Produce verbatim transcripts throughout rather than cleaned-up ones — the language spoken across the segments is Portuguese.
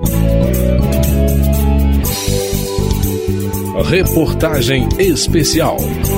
Reportagem especial.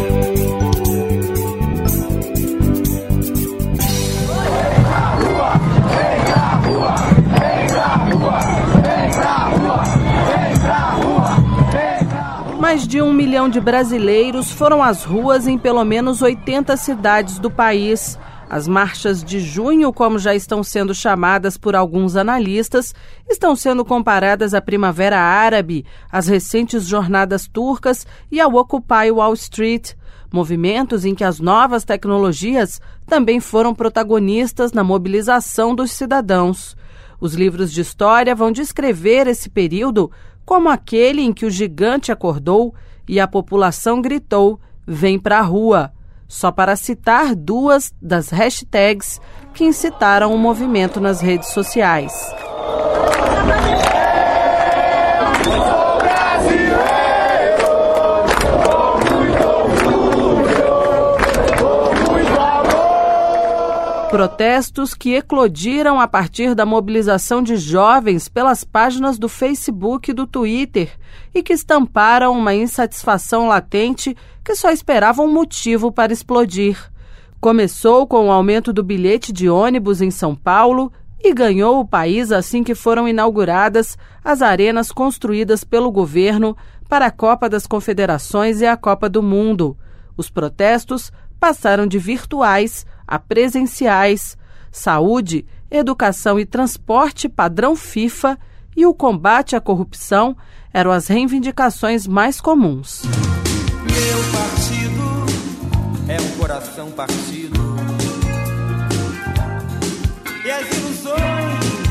Mais de um milhão de brasileiros foram às ruas em pelo menos oitenta cidades do país. As marchas de junho, como já estão sendo chamadas por alguns analistas, estão sendo comparadas à Primavera Árabe, às recentes jornadas turcas e ao Occupy Wall Street, movimentos em que as novas tecnologias também foram protagonistas na mobilização dos cidadãos. Os livros de história vão descrever esse período como aquele em que o gigante acordou e a população gritou: "Vem pra rua", só para citar duas das hashtags que incitaram o movimento nas redes sociais. Protestos que eclodiram a partir da mobilização de jovens pelas páginas do Facebook e do Twitter e que estamparam uma insatisfação latente que só esperava um motivo para explodir. Começou com o aumento do bilhete de ônibus em São Paulo e ganhou o país assim que foram inauguradas as arenas construídas pelo governo para a Copa das Confederações e a Copa do Mundo. Os protestos passaram de virtuais a presenciais, saúde, educação e transporte padrão FIFA e o combate à corrupção eram as reivindicações mais comuns. Meu partido é um coração partido e as ilusões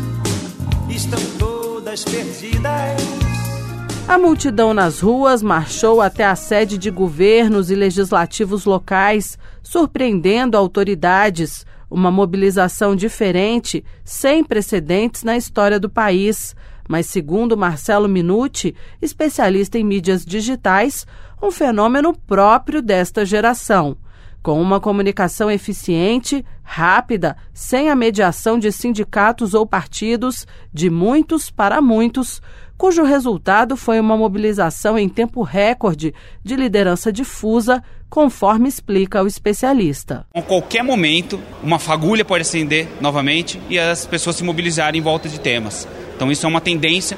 estão todas perdidas. A multidão nas ruas marchou até a sede de governos e legislativos locais, surpreendendo autoridades, uma mobilização diferente, sem precedentes na história do país. Mas, segundo Marcelo Minuti, especialista em mídias digitais, um fenômeno próprio desta geração. Com uma comunicação eficiente, rápida, sem a mediação de sindicatos ou partidos, de muitos para muitos, cujo resultado foi uma mobilização em tempo recorde de liderança difusa, conforme explica o especialista. A qualquer momento, uma fagulha pode acender novamente e as pessoas se mobilizarem em volta de temas. Então isso é uma tendência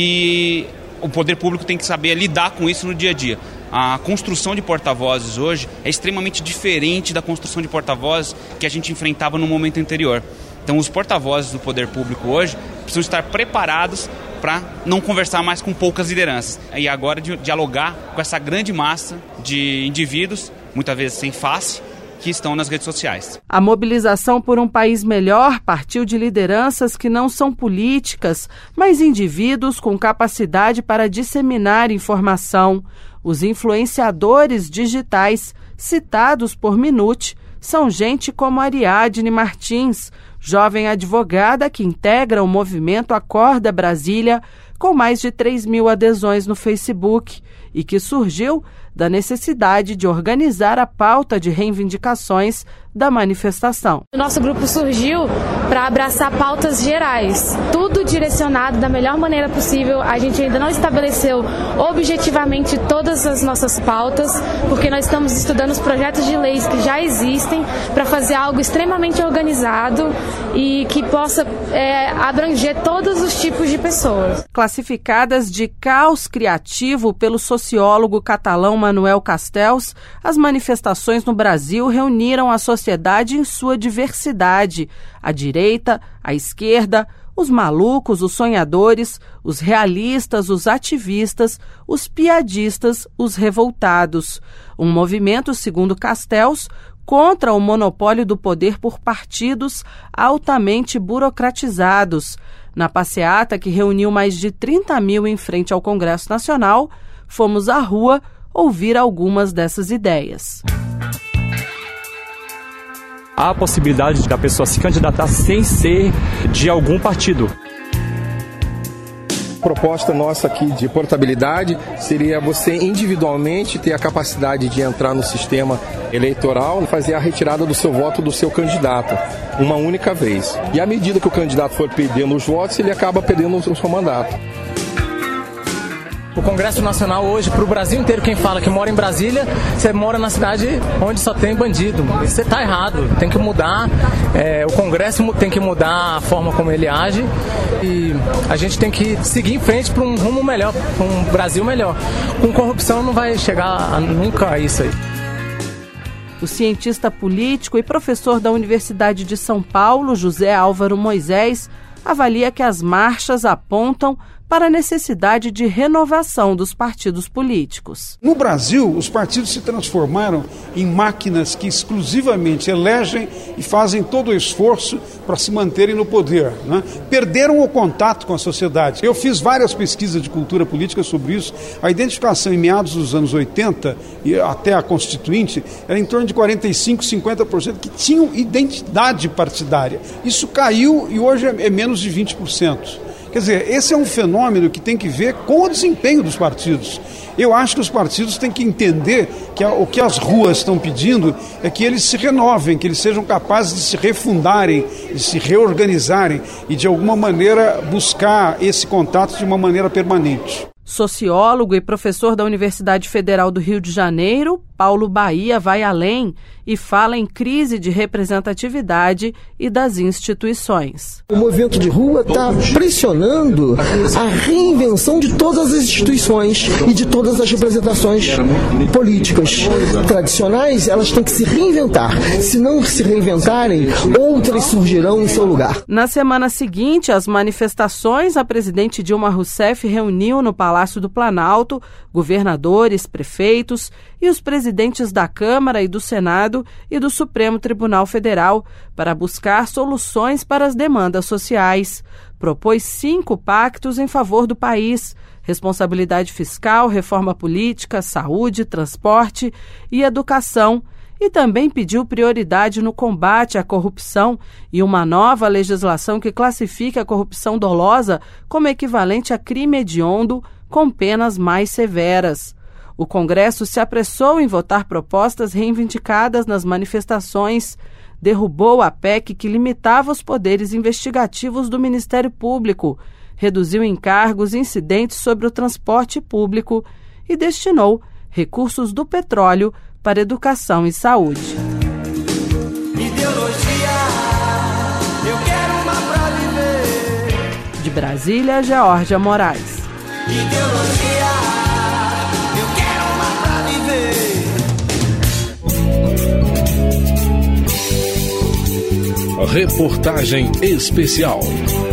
e o poder público tem que saber lidar com isso no dia a dia. A construção de porta-vozes hoje é extremamente diferente da construção de porta-vozes que a gente enfrentava no momento anterior. Então os porta-vozes do poder público hoje precisam estar preparados para não conversar mais com poucas lideranças. E agora de dialogar com essa grande massa de indivíduos, muitas vezes sem face, que estão nas redes sociais. A mobilização por um país melhor partiu de lideranças que não são políticas, mas indivíduos com capacidade para disseminar informação. Os influenciadores digitais, citados por Minuti, são gente como Ariadne Martins, jovem advogada que integra o movimento Acorda Brasília, com mais de três mil adesões no Facebook, e que surgiu da necessidade de organizar a pauta de reivindicações da manifestação. O nosso grupo surgiu para abraçar pautas gerais, tudo direcionado da melhor maneira possível. A gente ainda não estabeleceu objetivamente todas as nossas pautas, porque nós estamos estudando os projetos de leis que já existem para fazer algo extremamente organizado e que possa é, abranger todos os tipos de pessoas. Classificadas de caos criativo pelo sociólogo catalão Manuel Castells, as manifestações no Brasil reuniram a sociedade em sua diversidade: a direita, a esquerda, os malucos, os sonhadores, os realistas, os ativistas, os piadistas, os revoltados. Um movimento, segundo Castells, contra o monopólio do poder por partidos altamente burocratizados. Na passeata, que reuniu mais de trinta mil em frente ao Congresso Nacional, fomos à rua ouvir algumas dessas ideias. Há a possibilidade da pessoa se candidatar sem ser de algum partido. proposta nossa aqui de portabilidade seria você individualmente ter a capacidade de entrar no sistema eleitoral e fazer a retirada do seu voto do seu candidato, uma única vez. E à medida que o candidato for perdendo os votos, ele acaba perdendo o seu mandato. O Congresso Nacional hoje, para o Brasil inteiro, quem fala que mora em Brasília, você mora na cidade onde só tem bandido. Você está errado, tem que mudar, é, o Congresso tem que mudar a forma como ele age e a gente tem que seguir em frente para um rumo melhor, para um Brasil melhor. Com corrupção não vai chegar a, nunca a isso aí. O cientista político e professor da Universidade de São Paulo, José Álvaro Moisés, avalia que as marchas apontam para a necessidade de renovação dos partidos políticos. No Brasil, os partidos se transformaram em máquinas que exclusivamente elegem e fazem todo o esforço para se manterem no poder, né? Perderam o contato com a sociedade. Eu fiz várias pesquisas de cultura política sobre isso. A identificação em meados dos anos oitenta e até a Constituinte era em torno de quarenta e cinco, cinquenta por cento que tinham identidade partidária. Isso caiu e hoje é menos de vinte por cento. Quer dizer, esse é um fenômeno que tem que ver com o desempenho dos partidos. Eu acho que os partidos têm que entender que o que as ruas estão pedindo é que eles se renovem, que eles sejam capazes de se refundarem, de se reorganizarem e, de alguma maneira, buscar esse contato de uma maneira permanente. Sociólogo e professor da Universidade Federal do Rio de Janeiro, Paulo Bahia vai além e fala em crise de representatividade e das instituições. O movimento de rua está pressionando a reinvenção de todas as instituições e de todas as representações políticas tradicionais. Elas têm que se reinventar. Se não se reinventarem, outras surgirão em seu lugar. Na semana seguinte às manifestações, a presidente Dilma Rousseff reuniu no Palácio do Planalto governadores, prefeitos e os presidentes da Câmara e do Senado e do Supremo Tribunal Federal para buscar soluções para as demandas sociais. Propôs cinco pactos em favor do país: responsabilidade fiscal, reforma política, saúde, transporte e educação. E também pediu prioridade no combate à corrupção e uma nova legislação que classifique a corrupção dolosa como equivalente a crime hediondo, com penas mais severas. O Congresso se apressou em votar propostas reivindicadas nas manifestações, derrubou a P E C que limitava os poderes investigativos do Ministério Público, reduziu encargos incidentes sobre o transporte público e destinou recursos do petróleo para educação e saúde. Ideologia, eu quero uma pra viver. De Brasília, Geórgia Moraes. Ideologia, eu quero uma pra viver. Reportagem especial.